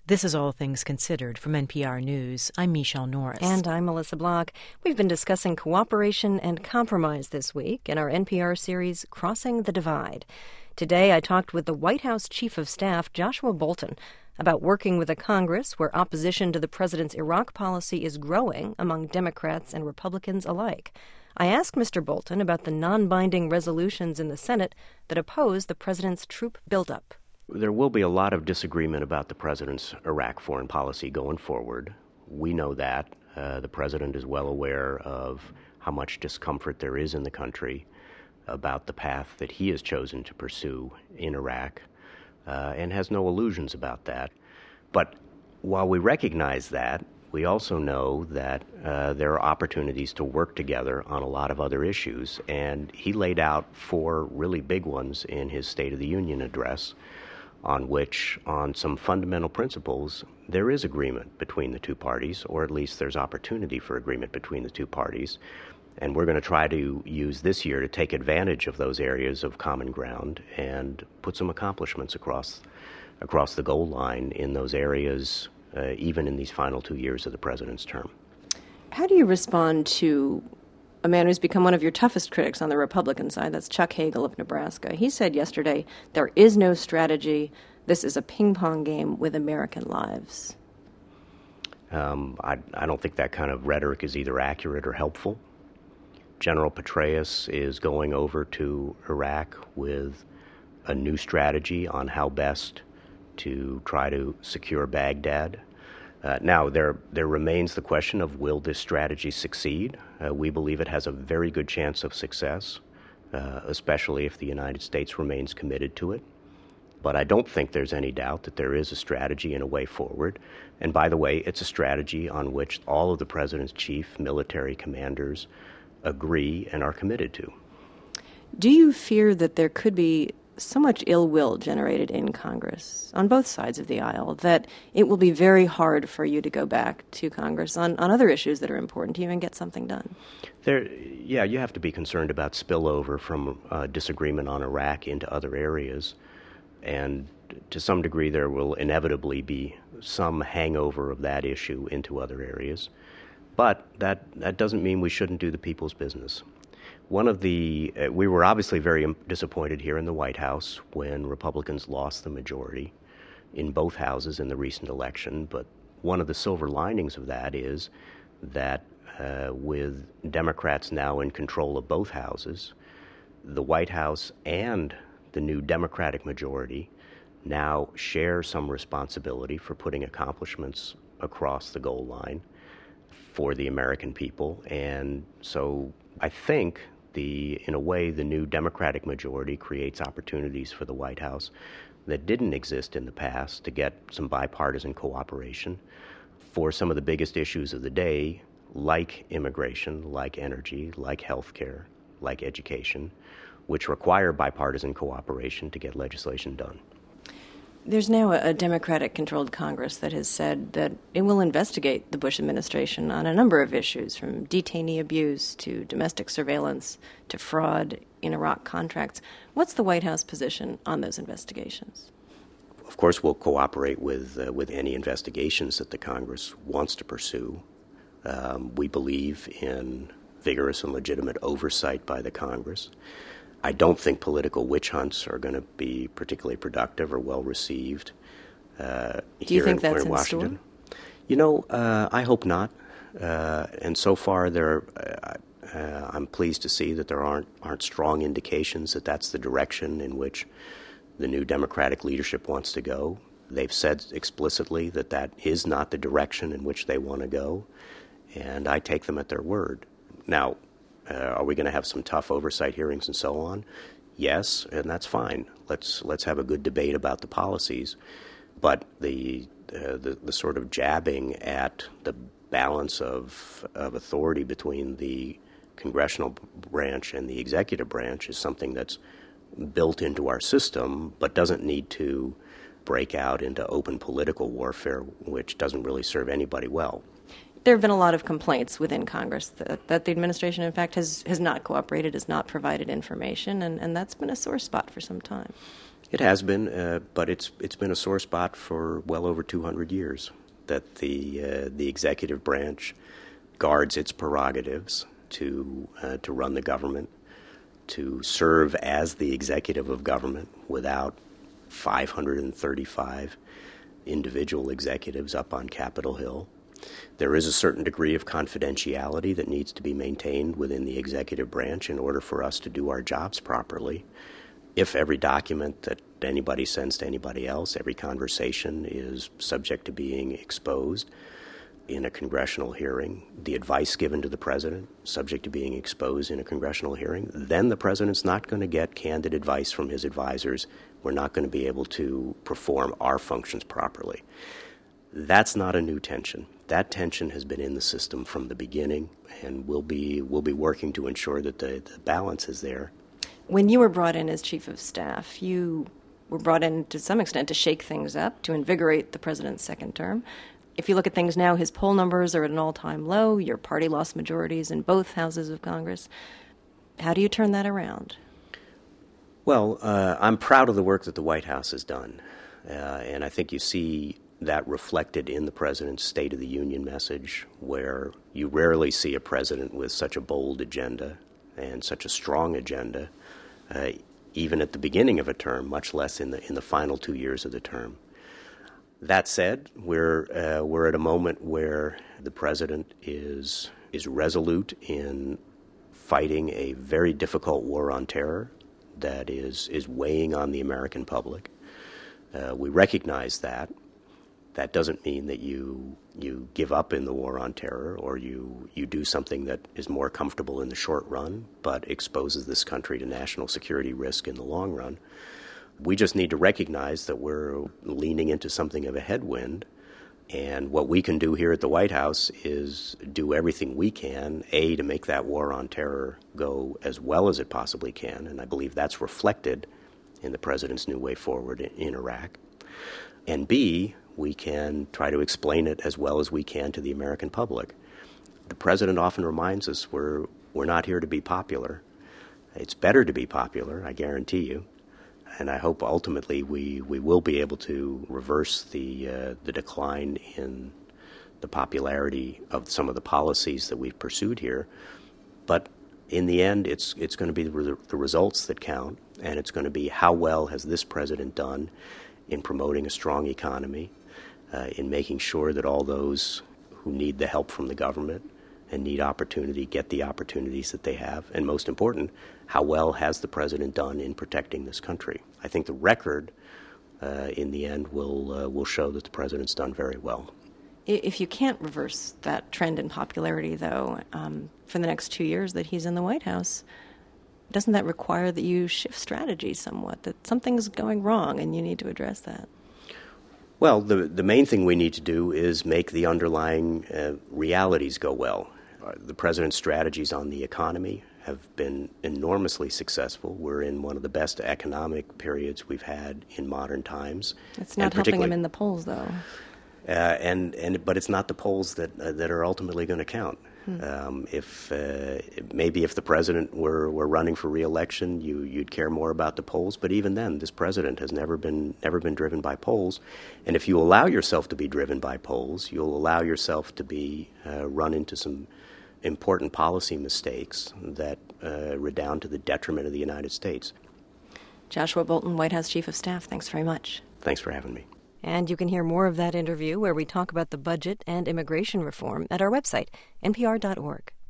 This is All Things Considered from NPR News. I'm Michelle Norris. And I'm Melissa Block. We've been discussing cooperation and compromise this week in our NPR series, Crossing the Divide. Today, I talked with the White House Chief of Staff, Joshua Bolten, about working with a Congress where opposition to the president's Iraq policy is growing among Democrats and Republicans alike. I asked Mr. Bolten about the non-binding resolutions in the Senate that oppose the president's troop buildup. There will be a lot of disagreement about the president's Iraq foreign policy going forward. We know that. The president is well aware of how much discomfort there is in the country about the path that he has chosen to pursue in Iraq, and has no illusions about that. But while we recognize that, we also know that there are opportunities to work together on a lot of other issues, and he laid out 4 really big ones in his State of the Union address, on which, on some fundamental principles, there is agreement between the two parties, or at least there's opportunity for agreement between the two parties. And we're going to try to use this year to take advantage of those areas of common ground and put some accomplishments across the goal line in those areas, even in these final 2 years of the president's term. How do you respond to a man who's become one of your toughest critics on the Republican side? That's Chuck Hagel of Nebraska. He said yesterday, there is no strategy. This is a ping-pong game with American lives. I don't think that kind of rhetoric is either accurate or helpful. General Petraeus is going over to Iraq with a new strategy on how best to try to secure Baghdad. Now, there remains the question of, will this strategy succeed? We believe it has a very good chance of success, especially if the United States remains committed to it. But I don't think there's any doubt that there is a strategy and a way forward. And by the way, it's a strategy on which all of the president's chief military commanders agree and are committed to. Do you fear that there could be so much ill will generated in Congress on both sides of the aisle that it will be very hard for you to go back to Congress on other issues that are important to you and get something done? You have to be concerned about spillover from disagreement on Iraq into other areas. And to some degree, there will inevitably be some hangover of that issue into other areas. But that doesn't mean we shouldn't do the people's business. We were obviously very disappointed here in the White House when Republicans lost the majority in both houses in the recent election. But one of the silver linings of that is that with Democrats now in control of both houses, the White House and the new Democratic majority now share some responsibility for putting accomplishments across the goal line for the American people. And so I think in a way, the new Democratic majority creates opportunities for the White House that didn't exist in the past to get some bipartisan cooperation for some of the biggest issues of the day, like immigration, like energy, like healthcare, like education, which require bipartisan cooperation to get legislation done. There's now a Democratic-controlled Congress that has said that it will investigate the Bush administration on a number of issues, from detainee abuse to domestic surveillance to fraud in Iraq contracts. What's the White House position on those investigations? Of course, we'll cooperate with any investigations that the Congress wants to pursue. We believe in vigorous and legitimate oversight by the Congress. I don't think political witch hunts are going to be particularly productive or well received here in Washington. I hope not. And so far, I'm pleased to see that there aren't strong indications that that's the direction in which the new Democratic leadership wants to go. They've said explicitly that that is not the direction in which they want to go, and I take them at their word. Now, are we going to have some tough oversight hearings and so on? Yes, and that's fine. Let's have a good debate about the policies. But the sort of jabbing at the balance of authority between the congressional branch and the executive branch is something that's built into our system, but doesn't need to break out into open political warfare, which doesn't really serve anybody well. There have been a lot of complaints within Congress that the administration, in fact, has not cooperated, has not provided information, and that's been a sore spot for some time. It has been, but it's been a sore spot for well over 200 years, that the executive branch guards its prerogatives to run the government, to serve as the executive of government without 535 individual executives up on Capitol Hill. There is a certain degree of confidentiality that needs to be maintained within the executive branch in order for us to do our jobs properly. If every document that anybody sends to anybody else, every conversation is subject to being exposed in a congressional hearing, the advice given to the president subject to being exposed in a congressional hearing, then the president's not going to get candid advice from his advisors. We're not going to be able to perform our functions properly. That's not a new tension. That tension has been in the system from the beginning, and we'll be working to ensure that the balance is there. When you were brought in as chief of staff, you were brought in to some extent to shake things up, to invigorate the president's second term. If you look at things now, his poll numbers are at an all-time low. Your party lost majorities in both houses of Congress. How do you turn that around? Well, I'm proud of the work that the White House has done, and I think you see that reflected in the president's State of the Union message, where you rarely see a president with such a bold agenda and such a strong agenda, even at the beginning of a term, much less in the final 2 years of the term. That said, we're at a moment where the president is resolute in fighting a very difficult war on terror that is weighing on the American public. We recognize that. That doesn't mean that you give up in the war on terror or you do something that is more comfortable in the short run but exposes this country to national security risk in the long run. We just need to recognize that we're leaning into something of a headwind, and what we can do here at the White House is do everything we can, A, to make that war on terror go as well as it possibly can, and I believe that's reflected in the president's new way forward in Iraq, and B, we can try to explain it as well as we can to the American public. The president often reminds us we're not here to be popular. It's better to be popular, I guarantee you. And I hope ultimately we will be able to reverse the decline in the popularity of some of the policies that we've pursued here. But in the end, it's going to be the results that count, and it's going to be how well has this president done in promoting a strong economy, in making sure that all those who need the help from the government and need opportunity get the opportunities that they have, and most important, how well has the president done in protecting this country. I think the record in the end will show that the president's done very well. If you can't reverse that trend in popularity, though, for the next 2 years that he's in the White House, doesn't that require that you shift strategy somewhat, that something's going wrong and you need to address that? Well, the main thing we need to do is make the underlying realities go well. The president's strategies on the economy have been enormously successful. We're in one of the best economic periods we've had in modern times. It's not helping him in the polls, though. But it's not the polls that are ultimately going to count. If the president were running for re-election, you'd care more about the polls. But even then, this president has never been driven by polls. And if you allow yourself to be driven by polls, you'll allow yourself to be run into some important policy mistakes that redound to the detriment of the United States. Joshua Bolten, White House Chief of Staff, thanks very much. Thanks for having me. And you can hear more of that interview where we talk about the budget and immigration reform at our website, npr.org.